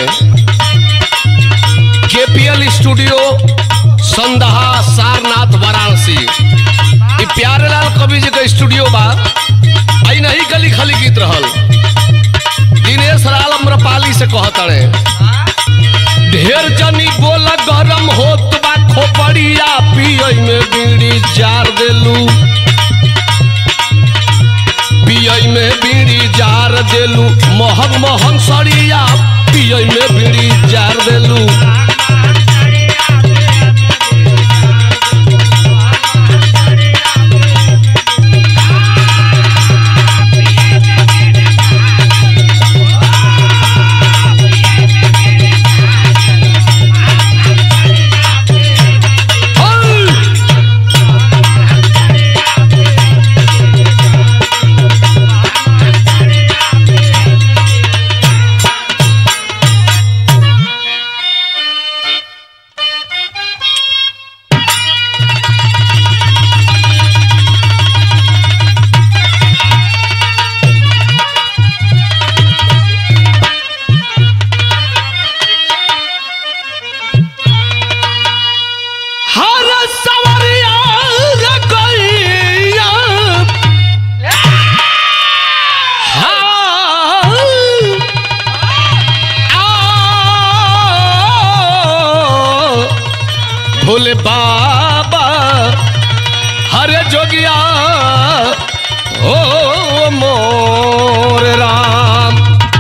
KPL studio Sandaha Sarnath Varanasi. ये प्यारेलाल कवि जी का स्टूडियो बा। आई नहीं गली खाली गीत रहल। दिनेश लाल अम्रपाली से कहतड़े ढेर जनी बोला गरम होत बा खोपड़िया पियई में बीड़ी जार देलू, पियई में बीड़ी जार देलू, महंग महंग सड़िया पियई में बीड़ी जार देलू। भोले बाबा हरे जोगिया हो मोर राम।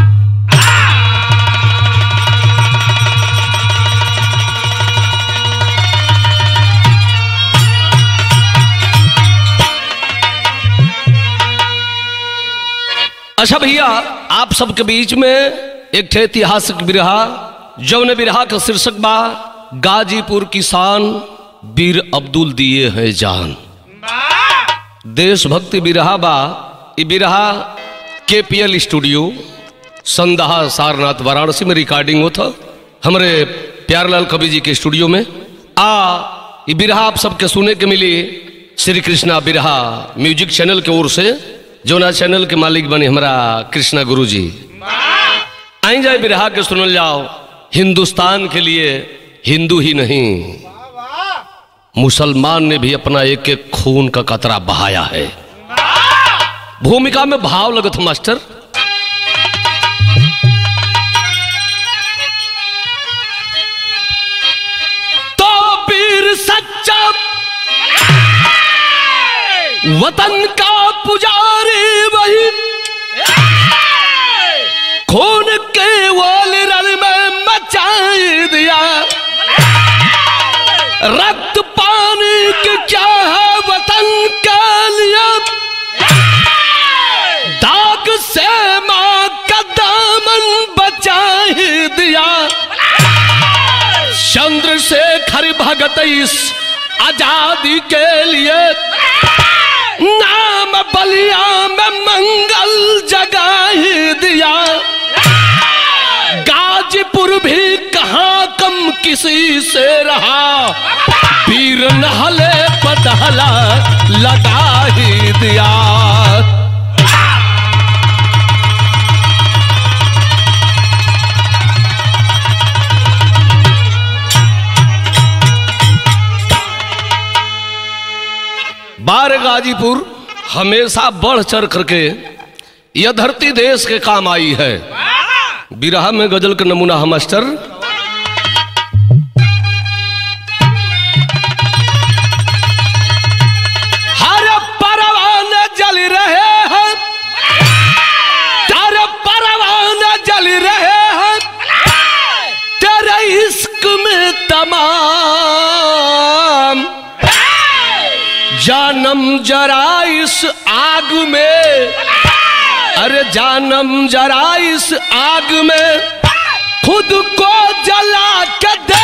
अच्छा भैया, आप सबके बीच में एक ऐतिहासिक बिरहा, जौन बिरहा का शीर्षक बा गाजीपुर की शान वीर अब्दुल दिए हैं जान। देशभक्ति बिरहा बा। ये बिरहा केपीएल स्टूडियो संदहा सारनाथ वाराणसी में रिकॉर्डिंग होता हमारे प्यारेलाल कवि जी के स्टूडियो में। ये बिरहा आप सबके सुने के मिली श्री कृष्णा बिरहा म्यूजिक चैनल के ओर से, जोना चैनल के मालिक बने हमारा कृष्णा गुरु जी। आई जाए बिरहा के सुनल जाओ। हिंदुस्तान के लिए हिंदू ही नहीं, मुसलमान ने भी अपना एक एक खून का कतरा बहाया है। भूमिका में भाव लगत मास्टर। तो वीर सच्चा वतन का पुजारी वही, खून के वॉलरल में मचाई दिया। रक्त पानी की क्या है वतन के लिए, दाग से मां का दामन बचा ही दिया। चंद्रशेखर भगत इस आजादी के लिए, नाम बलिया में मंगल जगा ही दिया। गाजीपुर भी कहां कम किसी से रहा, वीर नहले पदहला लगा ही दिया। बार गाजीपुर हमेशा बढ़ चढ़ करके यह धरती देश के काम आई है। बिरहा में गजल का नमूना है मास्टर। हर परवाने जल रहे हैं, तारे परवाने जल रहे हैं, तेरे इश्क में तमाम जानम जरा इस आग में, अरे जानम जरा इस आग में खुद को जला के दे।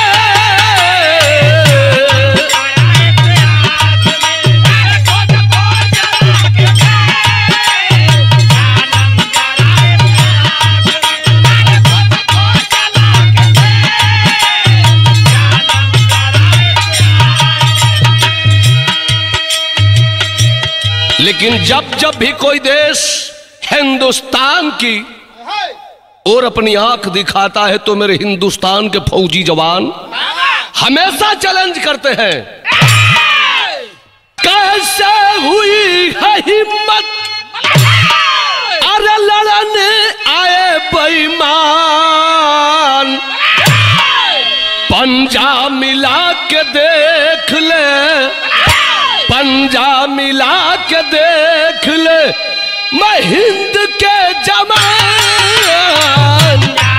लेकिन जब जब भी कोई देश हिंदुस्तान की और अपनी आंख दिखाता है तो मेरे हिंदुस्तान के फौजी जवान हमेशा चैलेंज करते हैं, कैसे हुई है हिम्मत, अरे लड़ने आए बेईमान, पंजा मिला के देख ले, पंजा मिला के देख ले, मैं हिंद के जवान।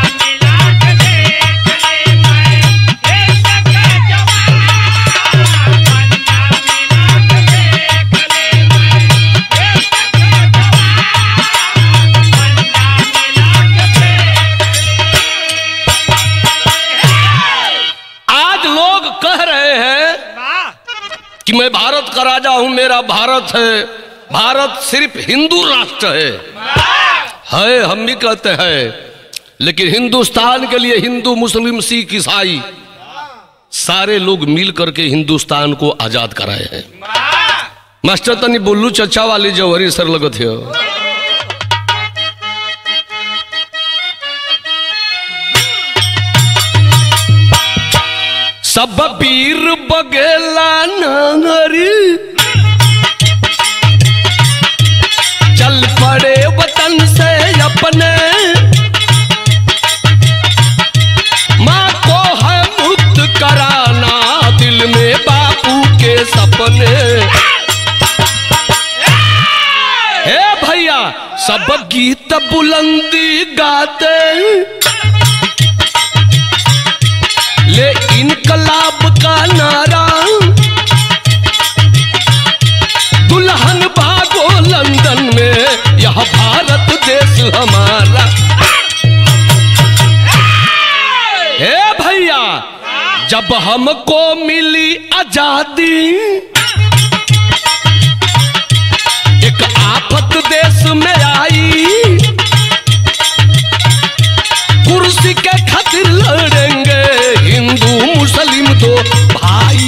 कि मैं भारत का राजा हूं, मेरा भारत है, भारत सिर्फ हिंदू राष्ट्र है हम भी कहते हैं, लेकिन हिंदुस्तान के लिए हिंदू मुस्लिम सिख ईसाई सारे लोग मिल करके हिंदुस्तान को आजाद कराए हैं। मास्टर तनी बुल्लू चचा वाली जौहरी सर लगत है। सब वीर बगेला नांगरी चल पड़े वतन से अपने, माँ को है मुक्त कराना दिल में बापू के सपने। हे भैया सब गीत बुलंदी गाते ले इनकलाब का नारा, दुल्हन भागो लंदन में यह भारत देश हमारा। हे भैया जब हमको मिली आजादी, एक आफत देश में आई, कुर्सी के खातिर लड़ेंगे हिंदू मुस्लिम दो भाई।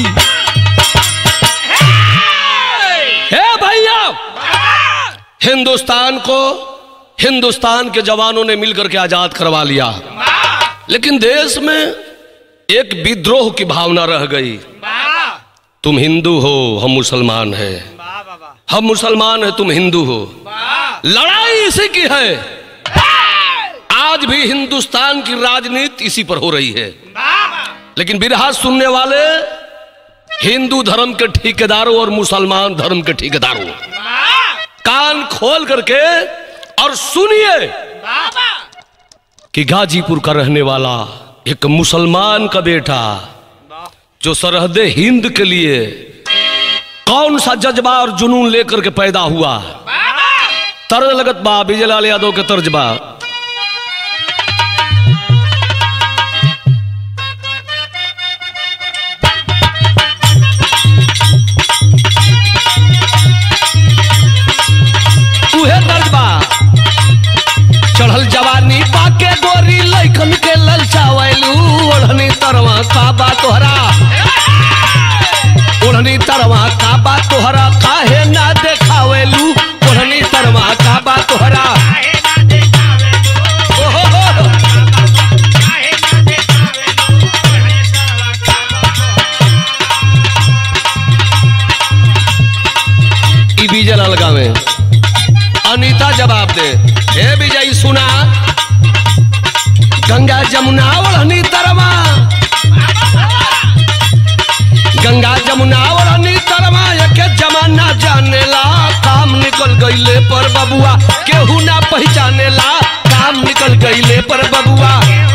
हे भैया हिंदुस्तान को हिंदुस्तान के जवानों ने मिलकर के आजाद करवा लिया, लेकिन देश में एक विद्रोह की भावना रह गई। तुम हिंदू हो हम मुसलमान हैं, हम मुसलमान हैं तुम हिंदू हो, लड़ाई इसी की है। आज भी हिंदुस्तान की राजनीति इसी पर हो रही है, लेकिन बिरहा सुनने वाले हिंदू धर्म के ठेकेदारों और मुसलमान धर्म के ठेकेदारों कान खोल करके और सुनिए कि गाजीपुर का रहने वाला एक मुसलमान का बेटा जो सरहदे हिंद के लिए कौन सा जज्बा और जुनून लेकर के पैदा हुआ। तर्ज लगत बा विजयलाल यादव के तर्ज बा। चढ़ल जवानी पाके गोरी लइकन के ललचावैलू, ओढ़नी तरवा का बा तोहरा, ओढ़नी तरवा का बा तोहरा, काहे ना देखावैलू, ओढ़नी तरवा का बा तोहरा। ई बीजे लगावे अनीता जवाब दे। हे विजय सुना, गंगा जमुना ओढ़नी तरवा, गंगा जमुना ओढ़नी तरवा, एक जमाना जानेला, काम निकल गईले पर बबुआ केहू ना पहचानेला, काम निकल गईले पर बबुआ।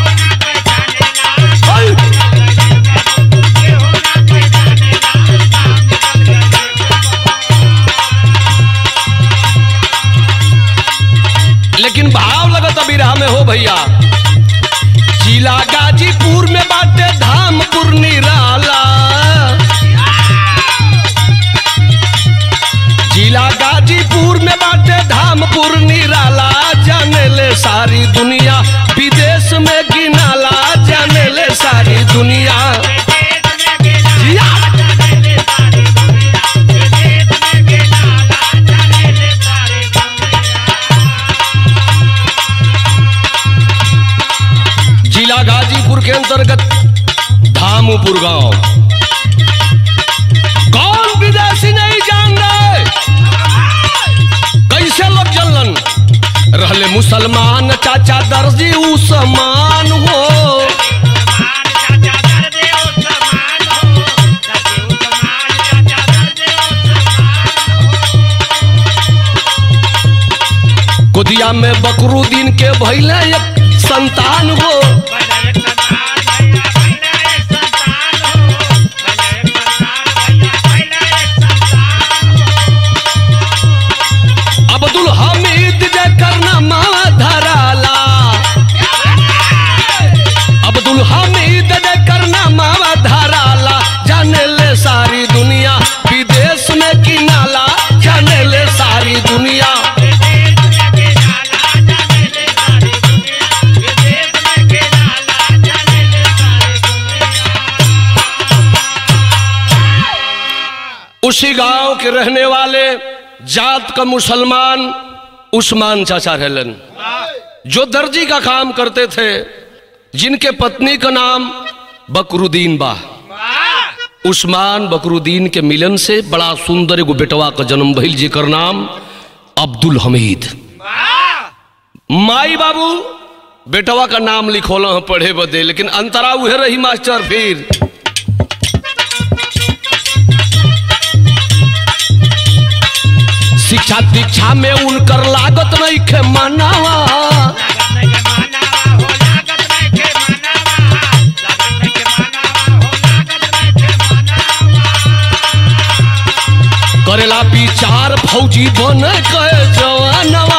लेकिन भाव लगत बिरहा में हो भैया, जिला गाजीपुर में बाटे धामपुर निराला, जिला गाजीपुर में बाटे धामपुर निराला, जाने ले सारी दुनिया विदेश में गिनाला, जाने ले सारी दुनिया। गाजीपुर के अंतर्गत धामपुर गांव। कौन विदेशी नहीं जान रहे, कैसे लोग जलन रहले मुसलमान चाचा दर्जी उस्मान हो। कुदिया में बकरुद्दीन के भइले एक संतान हो। अब्दुल हमीद जेकर नामा धराला, अब्दुल हमीद जेकर नामा धराला, जाने ले सारी दुनिया विदेश में किनाला, जाने ले सारी दुनिया। उसी गांव के रहने वाले जात का मुसलमान उस्मान चाचा रहलन, जो दर्जी का काम करते थे, जिनके पत्नी का नाम बकरुद्दीन बा। उस्मान बकरुद्दीन के मिलन से बड़ा सुंदर एगो बेटवा का जन्म भइल, जेकर नाम अब्दुल हमीद। माई बाबू बेटवा का नाम लिखोला पढ़े बदे, लेकिन अंतरा उहे रही मास्टर। फिर शिक्षा दीक्षा में उनकर लागत नहीं खे मनावा, करेला विचार फौजी बने के जवानवा।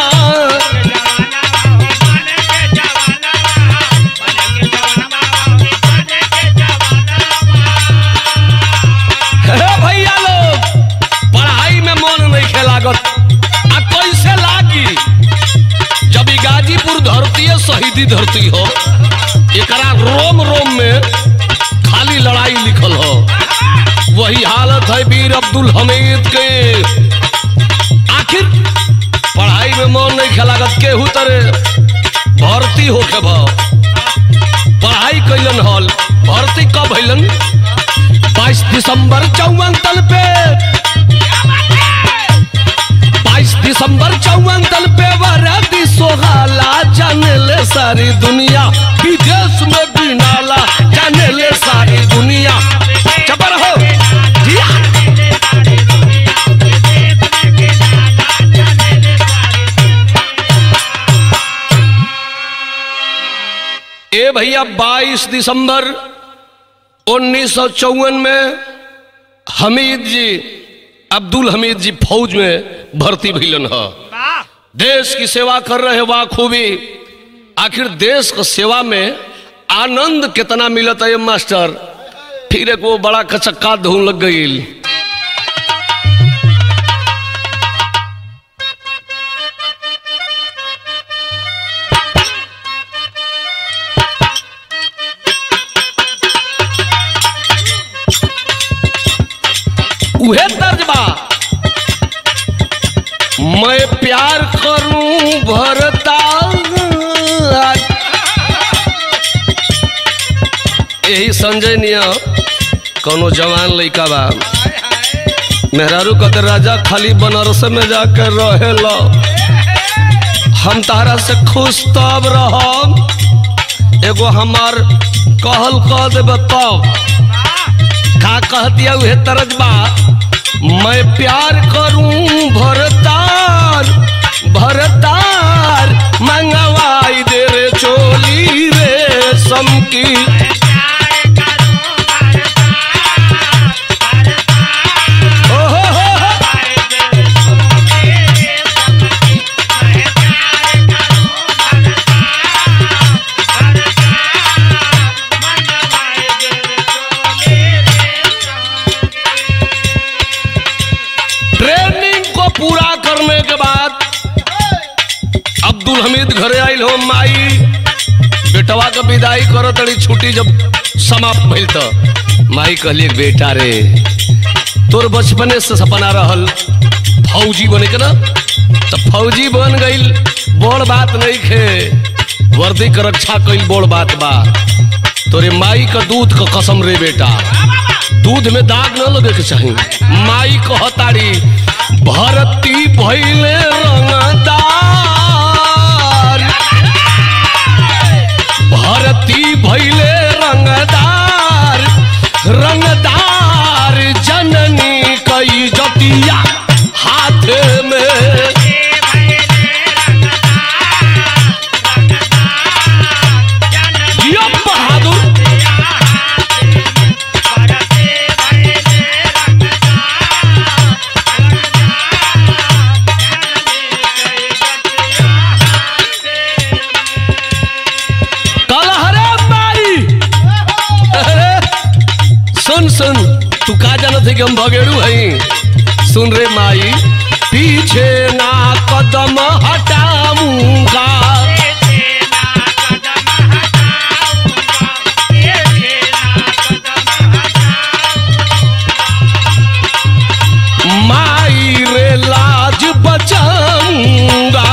भैया लोग पढ़ाई में मन नहीं खेलागत, आ कैसे लागी जब गाजीपुर धरती है, शहीदी धरती हो, एकरा रोम रोम में खाली लड़ाई लिखल हो। वही हालत है वीर अब्दुल हमीद के। आखिर पढ़ाई में मन नहीं खेलागत, केहू तरे भर्ती होके भाव पढ़ाई कैलन हल। भर्ती कब भइलन? 22 दिसंबर 54 पे, 22 दिसंबर 54 पे वरदी सोहाला, जाने ले सारी दुनिया विदेश में बिनाला, जाने ले सारी दुनिया। चबर हो ए भैया। 22 दिसंबर 1954 में हमीद जी, अब्दुल हमीद जी फौज में भर्ती भइलन ह। देश की सेवा कर रहे वाह खूबी। आखिर देश की सेवा में आनंद कितना मिलता है मास्टर। फिर एक वो बड़ा कचक्का धूम लग गई। उहे तर्जबा, मैं प्यार करूं भरता, यही संजय निया कोनो जवान लड़का बा, मेहरारू कहते राजा खाली बनारस में जाकर रहे लो, हम तारा से खुश तब रहम, एगो हमार कहल कह देब तब। का कह दिया उहे तरजबा, मैं प्यार करूं भरतार, भरतार मंगवाई दे रे चोली रे समकी। अब्दुल हमीद घरे आइल हो, माई बेटवा का विदाई करो तड़ी, छुट्टी जब समाप्त भइल तो माई कहली बेटा रे तोर बचपने से सपना रहल फौजी बने के ना, तो फौजी बन गई, बड़ बात नहीं खे। वर्दी का रक्षा कईल बोल बात बा। तोरे माई का दूध का कसम रे बेटा, दूध में दाग न लगे के चाहिए। माई कहताड़ी भरती भइले रंगदार, भरती भइले रंगदार, रंगदार जननी कई जतिया हाथ में। सुन तू का जानत है कि हम भगेड़ू हैं। सुन रे माई, पीछे ना कदम हटाऊंगा, माई रे लाज बचाऊंगा।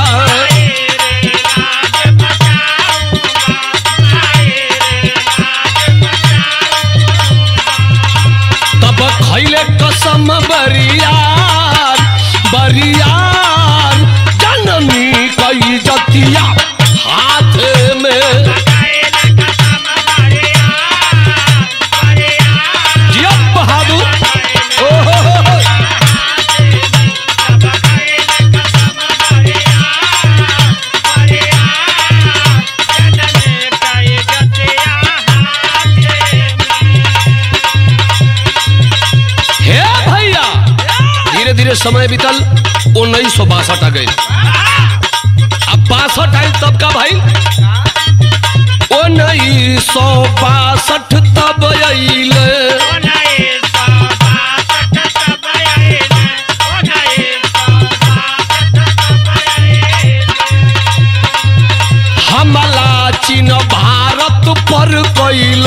खैले कसम बरियार, बरियार जननी कई जतिया हाथ में। जिया बहादुर धीरे समय बीतल 1962 आ गई। अब 62 आयल तब का भाई 1962 तब आइल। हमला चीन भारत पर कइल,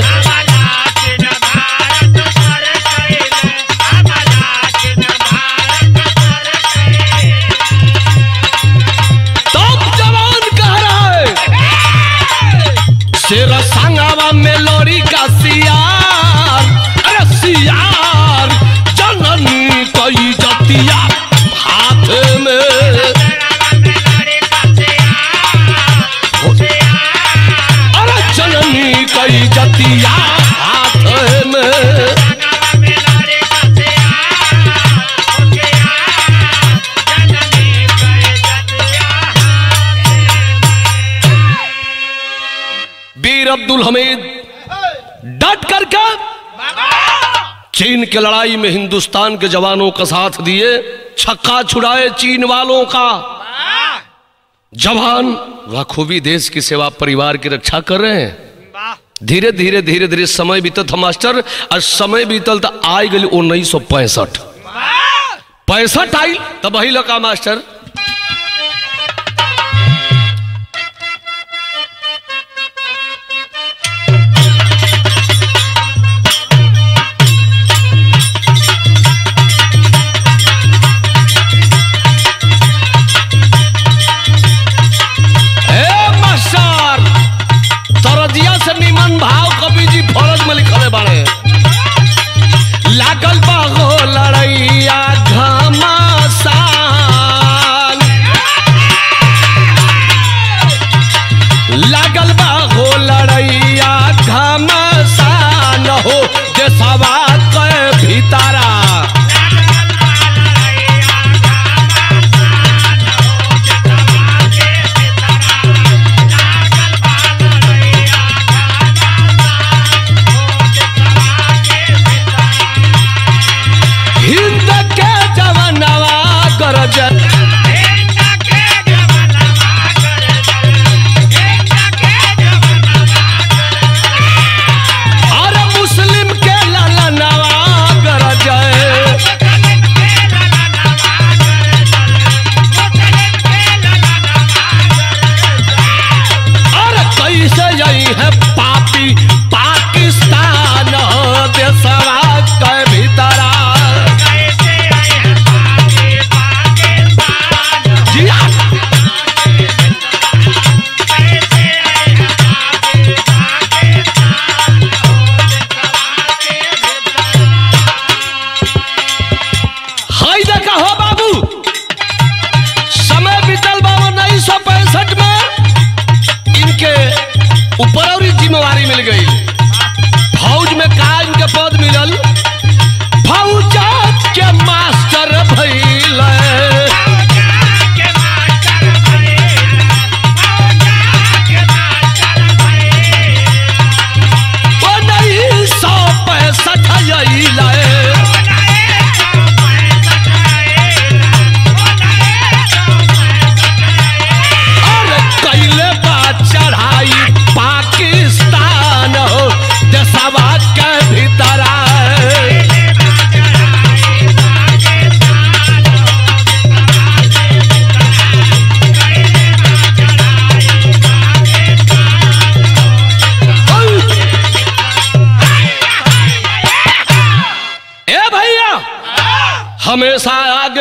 शेर संगवा में लोरी का सियार, अरे सियार जननी कई जतिया हाथ में। अरे जननी कई जतिया हाथ में। वीर अब्दुल हमीद डट करके चीन के लड़ाई में हिंदुस्तान के जवानों का साथ दिए, छक्का छुड़ाए चीन वालों का। जवान बखूबी देश की सेवा, परिवार की रक्षा कर रहे हैं। धीरे धीरे धीरे धीरे समय बीतत मास्टर, और समय बीतल तो आई गई 1965 आई तब वही लगा मास्टर। भाव कवि जी फौरज में लिखले बाड़े, लागल बा हो लड़ैया घमासान, लागल बा हो लड़ैया घमासान हो देशवा के भीतरा।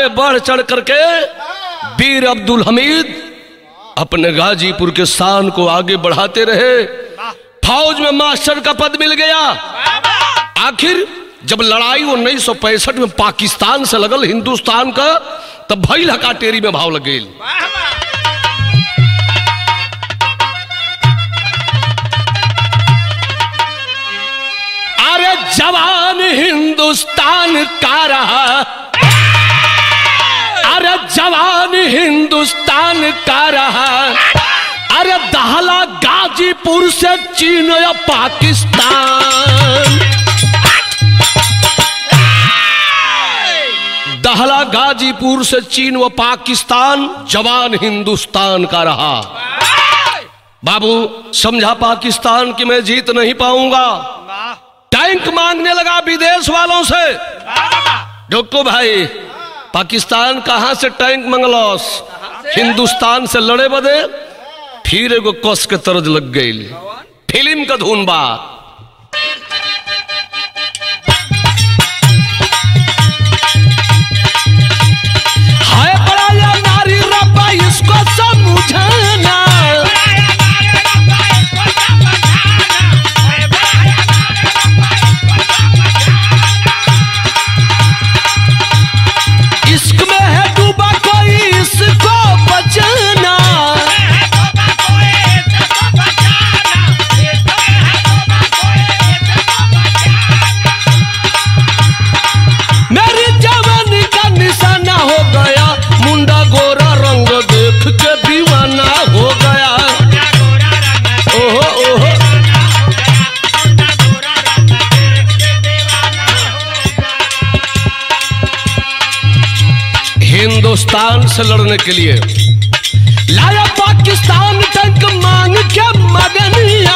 में बढ़ चढ़ करके वीर अब्दुल हमीद अपने गाजीपुर के शान को आगे बढ़ाते रहे। फौज में मास्टर का पद मिल गया। आखिर जब लड़ाई 1965 में पाकिस्तान से लगल हिंदुस्तान का, तब भइल हका टेरी में भाव लग गई। अरे जवान हिंदुस्तान का रहा, अरे जवान हिंदुस्तान का रहा, अरे दहला गाजीपुर से चीन या पाकिस्तान, दहला गाजीपुर से चीन व पाकिस्तान, जवान हिंदुस्तान का रहा। बाबू समझा पाकिस्तान की मैं जीत नहीं पाऊंगा। टैंक मांगने लगा विदेश वालों से। डॉक्टर भाई पाकिस्तान कहां से टैंक मंगलौस, हिंदुस्तान से लड़े बदे। फिर एगो कस के तरज लग गई, फिल्म का धुन बा। हाय बड़ा या नारी रब्बा इसको समझाना, इश्क में है डूबा कोई इसको बचाना, मेरी जवानी का निशाना हो गया, मुंडा गोरा रंग देख के दीवाना हो गया। ओहो ओहो हिंदुस्तान से लड़ने के लिए लाया पाकिस्तान टैंक मांग के मगनिया,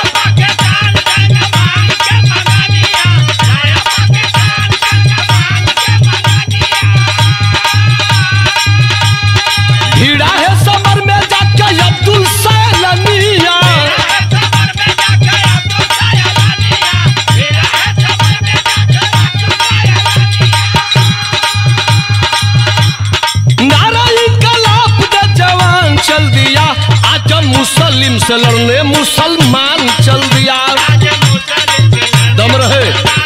भिड़ा है समर में जाके अब्दुल सैलनिया, चल दिया आज मुस्लिम से लड़ने मुसलमान चल दिया। दम रहे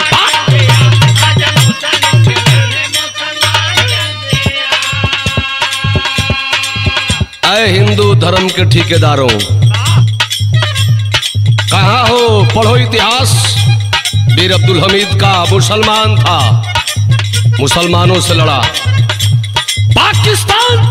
ऐ हिंदू धर्म के ठेकेदारों, कहाँ हो? पढ़ो इतिहास। वीर अब्दुल हमीद का मुसलमान था, मुसलमानों से लड़ा। पाकिस्तान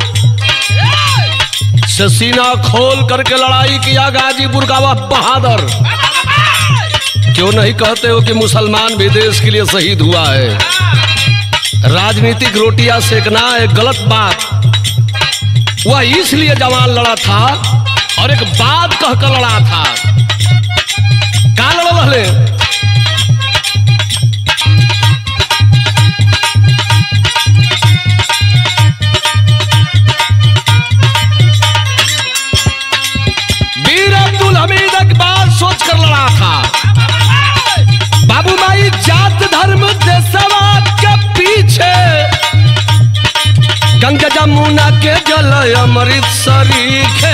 से सीना खोल करके लड़ाई किया गाजीपुर का वह बहादुर। क्यों नहीं कहते हो कि मुसलमान भी देश के लिए शहीद हुआ है? राजनीतिक रोटियां सेकना एक गलत बात। वह इसलिए जवान लड़ा था और एक बात कहकर लड़ा था। का लड़ा रहे? वीर अब्दुल हमीद एक बात सोच कर लड़ा था, बाबू माई जात धर्म देशवा के पीछे, गंगा जमुना के जल अमृत सरीखे,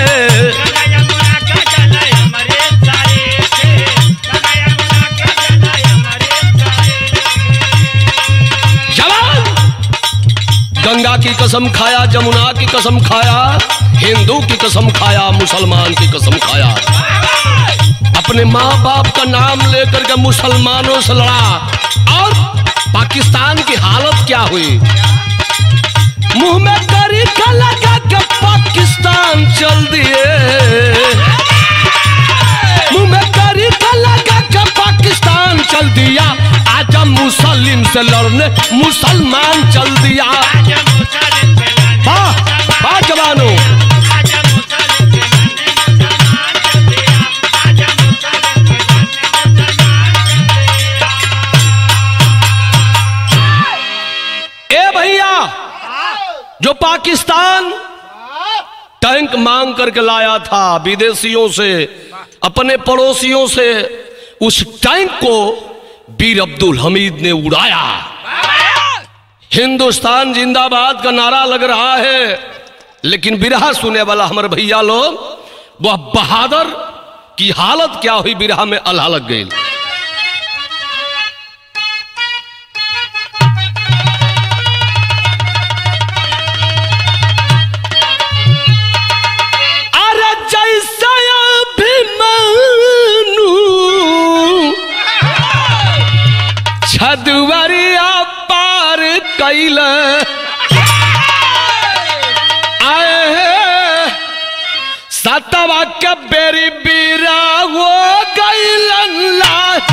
जवान गंगा की कसम खाया, जमुना की कसम खाया, हिंदू की कसम खाया, मुसलमान की कसम खाया। अपने माँ बाप का नाम लेकर के मुसलमानों से लड़ा। और पाकिस्तान की हालत क्या हुई? मुंह में करी का लगा के पाकिस्तान चल दिए, मुंह में करी का लगा के पाकिस्तान चल दिया। आज मुस्लिम से लड़ने मुसलमान चल दिया। वाह वाह जवानों, ए भैया, जो पाकिस्तान टैंक मांग करके लाया था विदेशियों से, अपने पड़ोसियों से, उस टैंक को वीर अब्दुल हमीद ने उड़ाया। हिंदुस्तान जिंदाबाद का नारा लग रहा है, लेकिन बिरहा सुने वाला हमारे भैया लोग, वह बहादुर की हालत क्या हुई, बिरहा में अल्लाह लग गई। अरे जैसा अभिमन्यु छदुवरिया पार कैल सतवा के बेरी बीरा वो गैलल्ला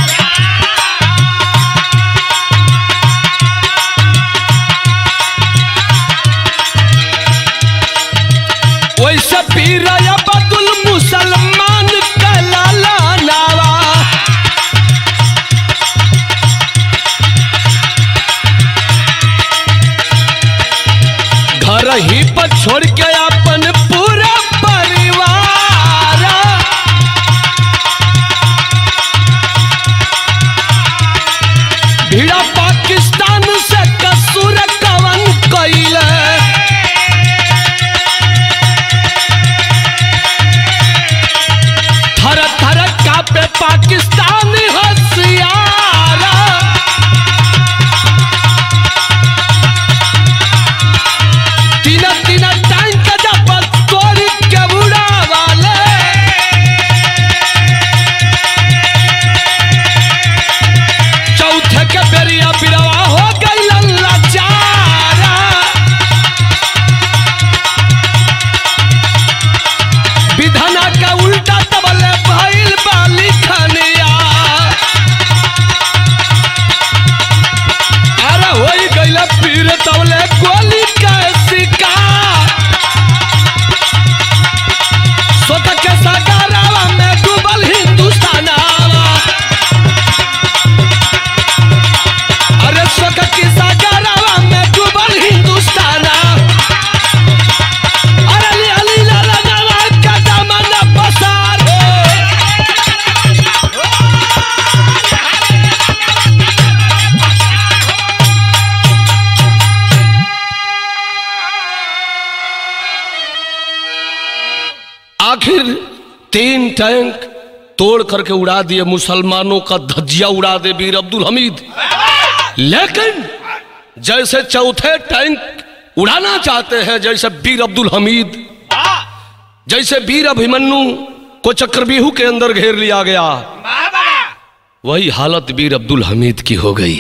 वैसे बीरा अब्दुल मुसलमान कलाला नावा घर ही पर छोड़ के अपन पूरा भिड़ा पाकिस्तान से कसूर कवन कैल थर थर कापे पाकिस्तान होशियार तीन तीन टैंक जब तोड़ के उड़ावाले चौथे के बेरिया बिरवा हो गई लाचारा विधाना का उल्टा तबले भइल बाली खनिया अरे होई गइल पीर तबले गोली का शिकार सोत के सागरावा में डूबल हिंदुस्तानावा की सागरावा में डूबल हिंदुस्तान अरे अली लाला नाला का दामन पसार आखिर 3 टैंक तोड़ करके उड़ा दिए, मुसलमानों का धज्जिया उड़ा दे वीर अब्दुल हमीद। लेकिन जैसे चौथे टैंक उड़ाना चाहते हैं, जैसे वीर अब्दुल हमीद, जैसे वीर अभिमन्यु को चक्रव्यूह के अंदर घेर लिया गया, वही हालत वीर अब्दुल हमीद की हो गई।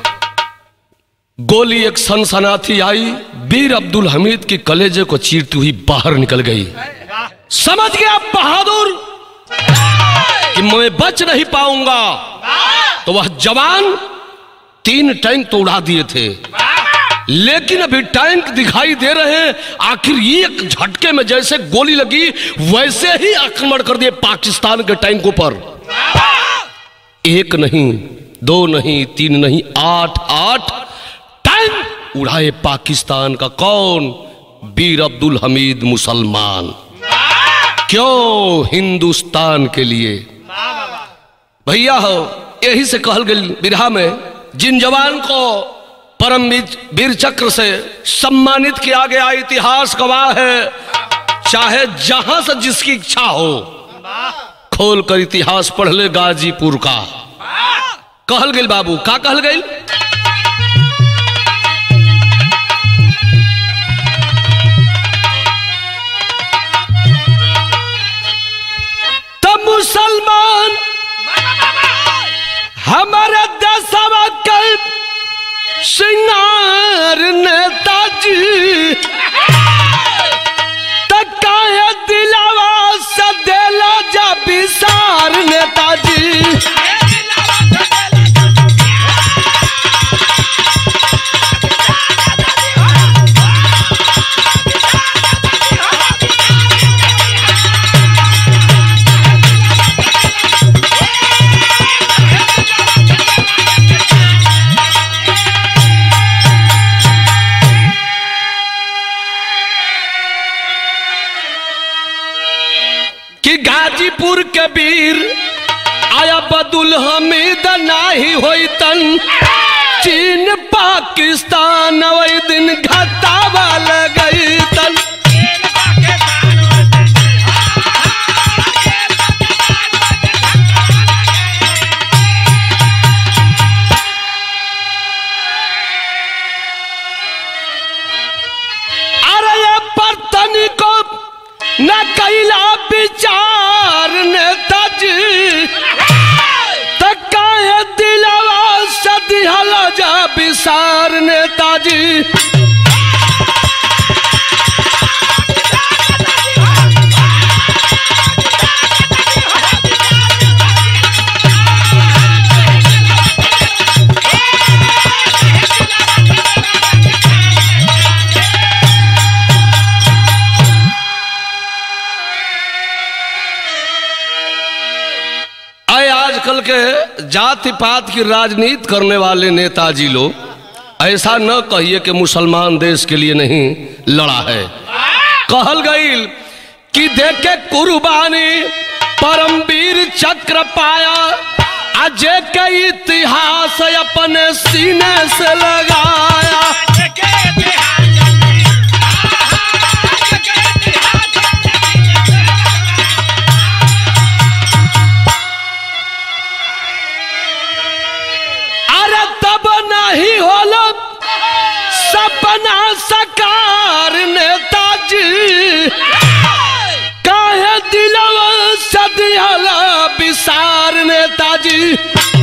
गोली एक सनसनाती आई, वीर अब्दुल हमीद की कलेजे को चीरती हुई बाहर निकल गई। समझ गया बहादुर कि मैं बच नहीं पाऊंगा, तो वह जवान 3 टैंक तो उड़ा दिए थे, लेकिन अभी टैंक दिखाई दे रहे हैं। आखिर एक झटके में जैसे गोली लगी वैसे ही आक्रमण कर दिए पाकिस्तान के टैंकों पर। 1 नहीं 2 नहीं 3 नहीं 8 टैंक उड़ाए पाकिस्तान का। कौन? वीर अब्दुल हमीद मुसलमान। क्यों? हिंदुस्तान के लिए। भैया हो, यही से कहल गई बिरहा में, जिन जवान को परम वीर चक्र से सम्मानित किया गया, इतिहास गवाह है, चाहे जहां से जिसकी इच्छा हो खोल कर इतिहास पढ़ ले गाजीपुर का। कहल गई बाबू, का कहल गई? तब मुसलमान हमारे देशवा के सिंगार नेताजी तकाए दिलावा से देला जा विसार नेताजी। कि गाजीपुर के वीर आया अब्दुल हमीद नाही होई तन चीन पाकिस्तान नवई दिन घटावा लगई तन। अरे ये बर्तन को न कैला विचार नेताजी, तकाए दिलवा सदिहल जा विसार नेताजी। आजकल के जाति पात की राजनीति करने वाले नेताजी लोग, ऐसा न कहिए कि मुसलमान देश के लिए नहीं लड़ा है। कहल गई कि देखे कुर्बानी परमवीर चक्र पाया, अजय के इतिहास अपने सीने से लगाया। नहीं होला सपना सकार नेताजी, काहे दिलवा सदिहला विसार नेताजी।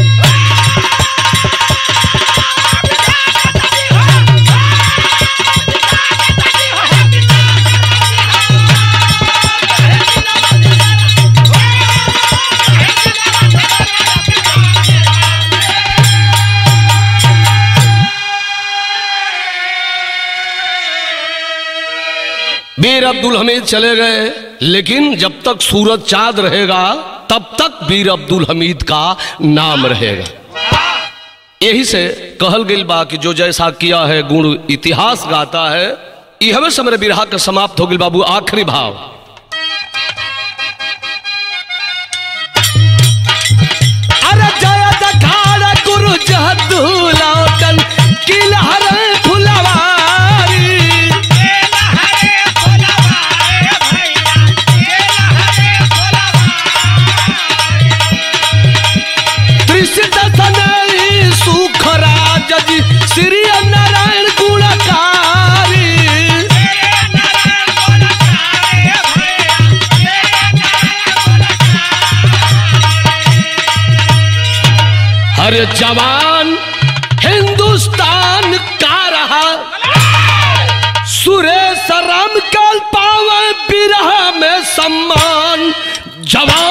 वीर अब्दुल हमीद चले गए, लेकिन जब तक सूरज चांद रहेगा तब तक वीर अब्दुल हमीद का नाम रहेगा। यही से कहल गई बा कि जो जैसा किया है गुण इतिहास गाता है। यह से मेरे बिरहा का समाप्त हो गई बाबू। आखिरी भाव। अरे जय दखाड़ गुरु जहदुलाटन की लहर फुलवारी, सुखराज जी श्री नारायण गुणकारी। हर जवान हिंदुस्तान का रहा, सुरेश राम कल पावे बिरहा में सम्मान। जवान